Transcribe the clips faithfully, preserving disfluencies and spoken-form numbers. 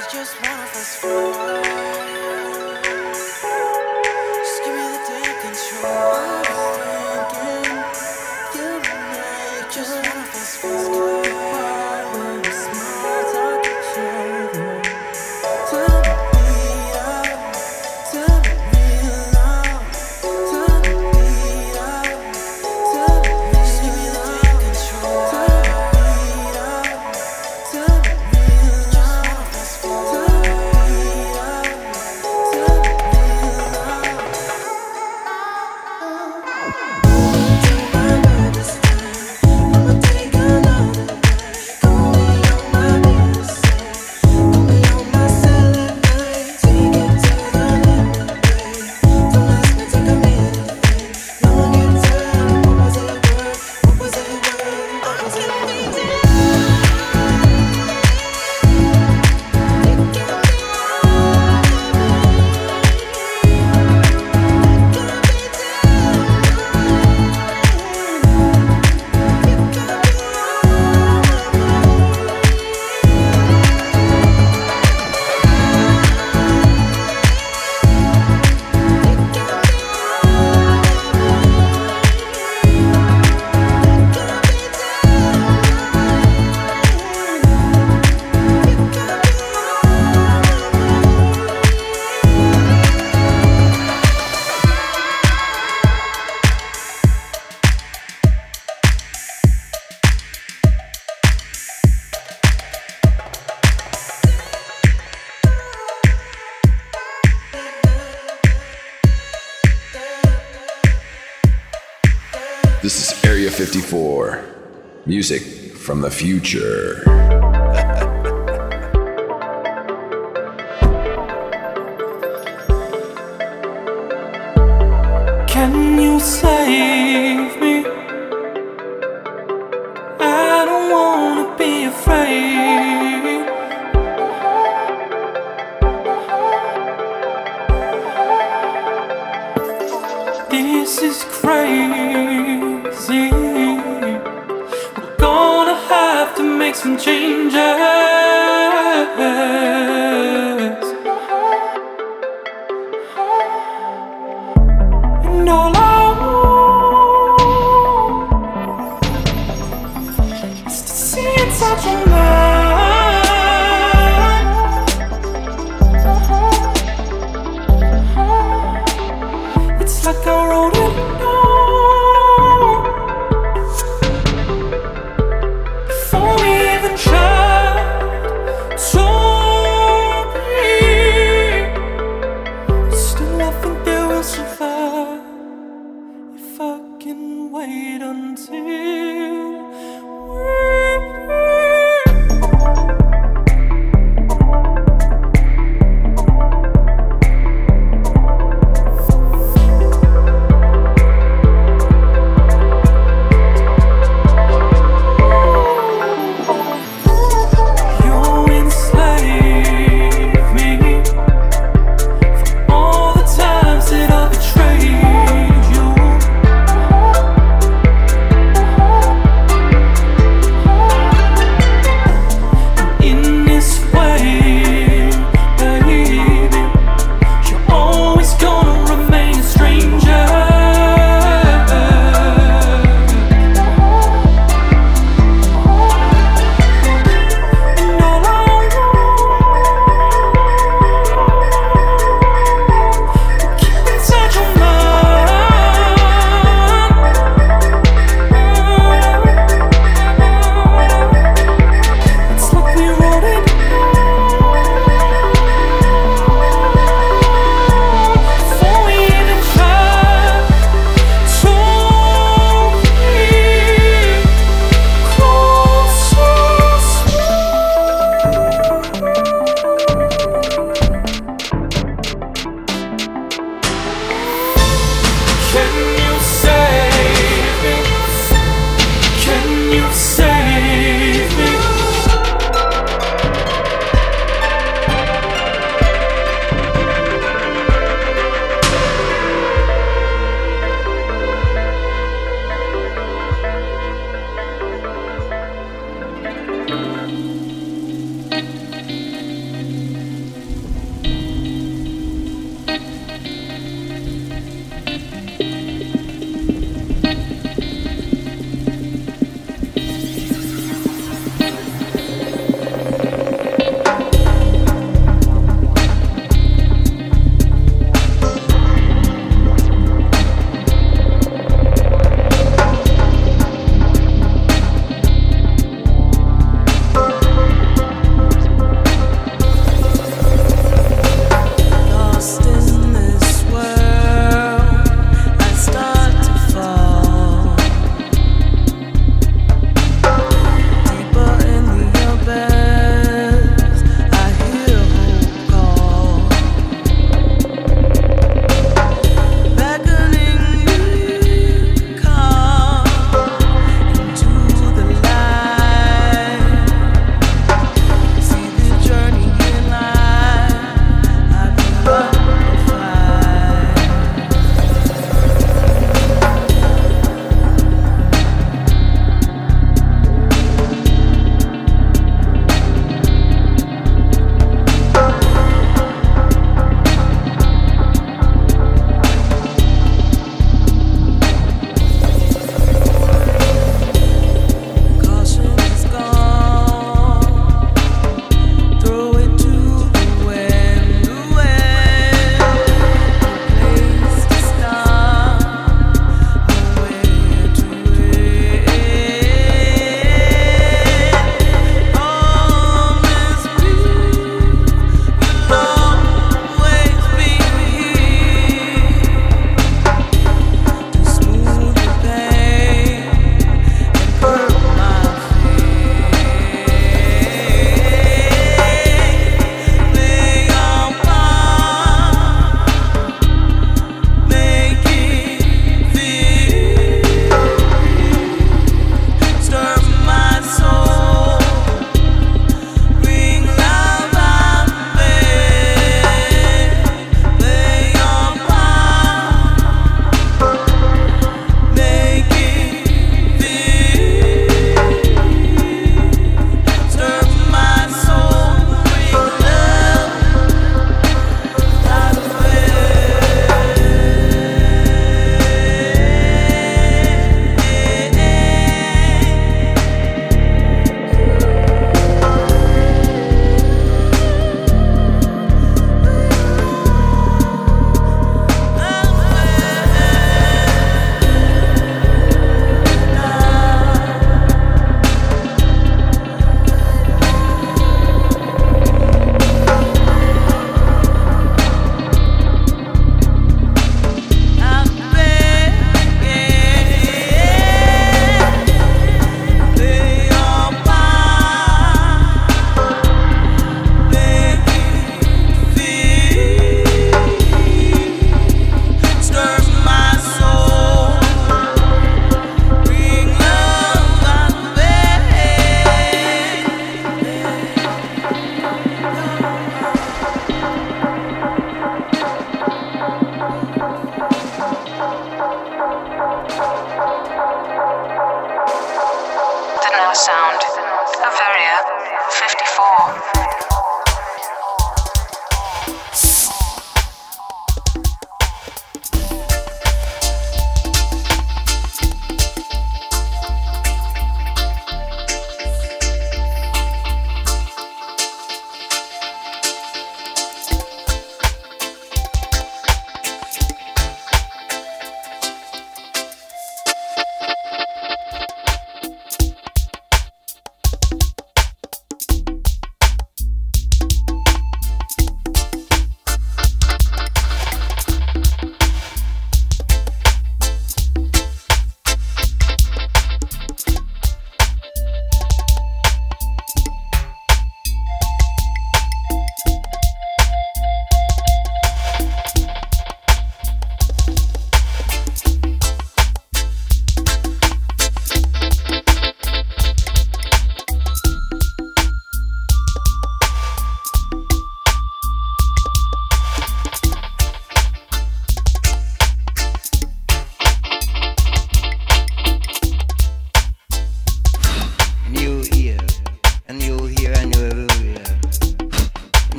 This is Area fifty-four, music from the future. Can you save me? I don't wanna be afraid. This is crazy. We're gonna have to make some changes. And all I want is to see inside your mind. It's like I wrote it down. Before we even try,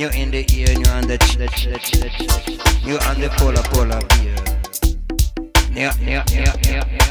you're in the ear and you're on the ch- the ch- the ch- the ch- you're on the polar polar beer. Yeah, yeah, yeah, yeah, yeah.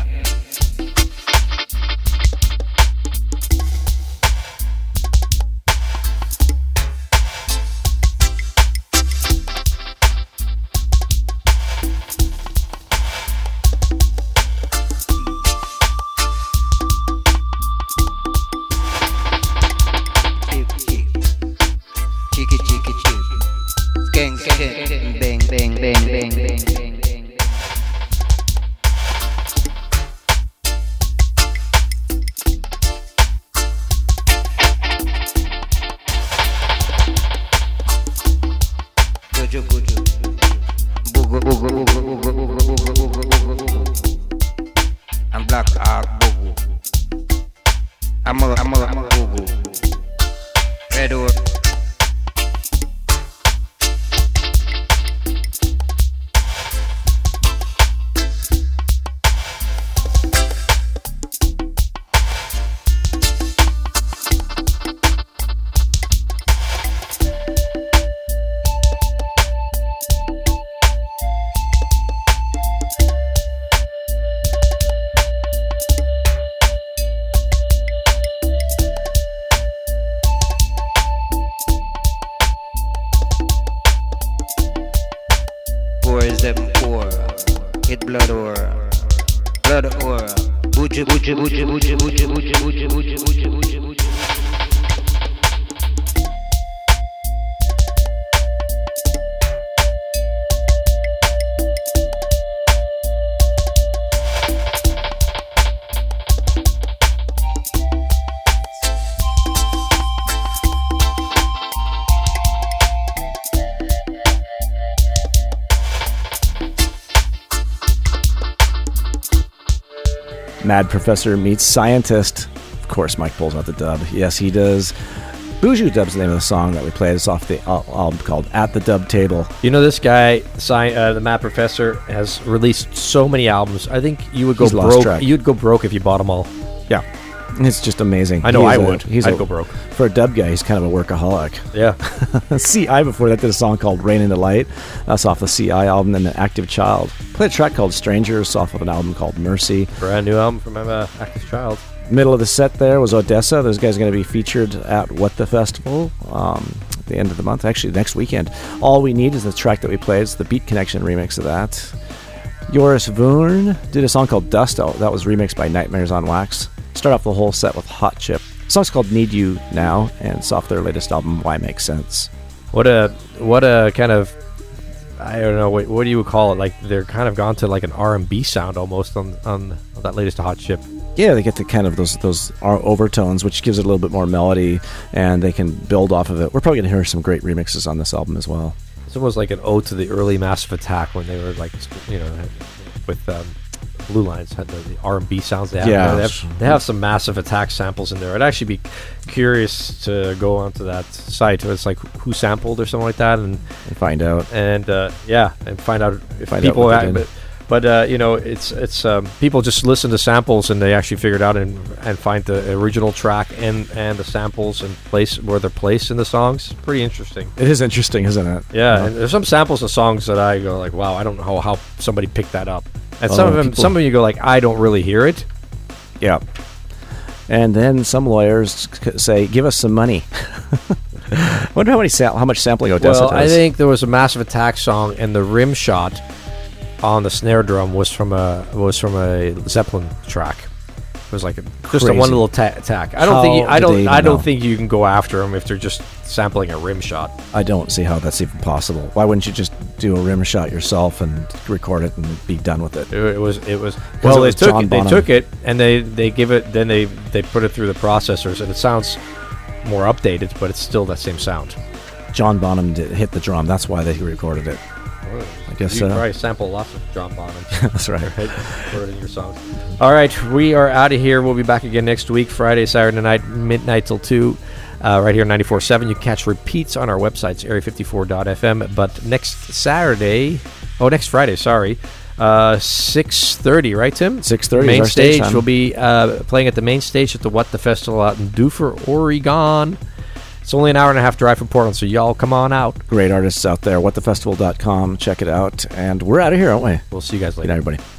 I'm Black Ark Boo. I'm a, I'm a, I'm a Boo Boo. Red Oak. Hit blood or blood or butcher butcher butcher butcher butcher butcher butcher butcher butcher butcher butcher. Mad Professor meets Scientist. Of course, Mike pulls out the dub. Yes, he does. Buju Dub's the name of the song that we played. It's off the al- album called At the Dub Table. You know, this guy, sci- uh, the Mad Professor, has released so many albums. I think you would go He's lost broke. track. You'd go broke if you bought them all. Yeah, it's just amazing. I know He I is a- would. He's I'd a, go broke. For a dub guy, he's kind of a workaholic. Yeah. C I before that did a song called Rain in the Light. That's off the C I album. And then Active Child played a track called Strangers off of an album called Mercy. Brand new album from uh, Active Child. Middle of the set there was Odessa. Those guys are going to be featured at What the Festival um, at the end of the month, actually next weekend. All We Need is the track that we played. It's the Beat Connection remix of that. Joris Voorn did a song called Dust Out. That was remixed by Nightmares on Wax. Start off the whole set with Hot Chip. The song's called Need You Now, and it's off their latest album, Why Make Sense. What a what a kind of, I don't know, what, what do you call it? Like they're kind of gone to like an R and B sound almost on, on, on that latest Hot Chip. Yeah, they get the kind of those those overtones, which gives it a little bit more melody, and they can build off of it. We're probably going to hear some great remixes on this album as well. It's almost like an ode to the early Massive Attack when they were like, you know, with um, Blue Lines had the, the R and B sounds they have. Yeah. They have, they have some Massive Attack samples in there. I'd actually be curious to go onto that site. It's like who sampled or something like that, and And find out. and uh, yeah, and find out if Find out people. what they act- did. but but uh, you know, it's it's um, people just listen to samples and they actually figure it out and and find the original track and and the samples and place where they're placed in the songs. Pretty interesting. It is interesting, isn't it? Yeah, You know? and there's some samples of songs that I go like, wow, I don't know how, how somebody picked that up. And Oh, some of them, people- some of them you go like, I don't really hear it. Yeah. And then some lawyers c- say, "Give us some money." Wonder how many sam- how much sampling Odessa Well, does. I think there was a Massive Attack song, and the rim shot on the snare drum was from a was from a Zeppelin track. It was like a, just a Crazy. one little ta- attack. I don't How think you, I did they don't even I don't know? think you can go after them if they're just sampling a rim shot. I don't see how that's even possible. Why wouldn't you just do a rim shot yourself and record it and be done with it? It, it was it was well it they was took John it, they Bonham. took it and they they give it then they they put it through the processors and it sounds more updated, but it's still that same sound. John Bonham did hit the drum. That's why they recorded it. I guess you so. probably sample lots of John Bonham. That's right. Right? Put it in your songs. All right, we are out of here. We'll be back again next week, Friday, Saturday night, midnight till two, uh, right here on ninety-four point seven. You can catch repeats on our websites, area fifty-four dot f m. But next Saturday, oh, next Friday, sorry, uh, six thirty, right, Tim? six thirty is Main our stage stage time. will be uh, playing at the main stage at the What the Festival out in Duffer, Oregon. It's only an hour and a half drive from Portland, so y'all come on out. Great artists out there. what the festival dot com. Check it out. And we're out of here, aren't we? We'll see you guys Good later. night, everybody.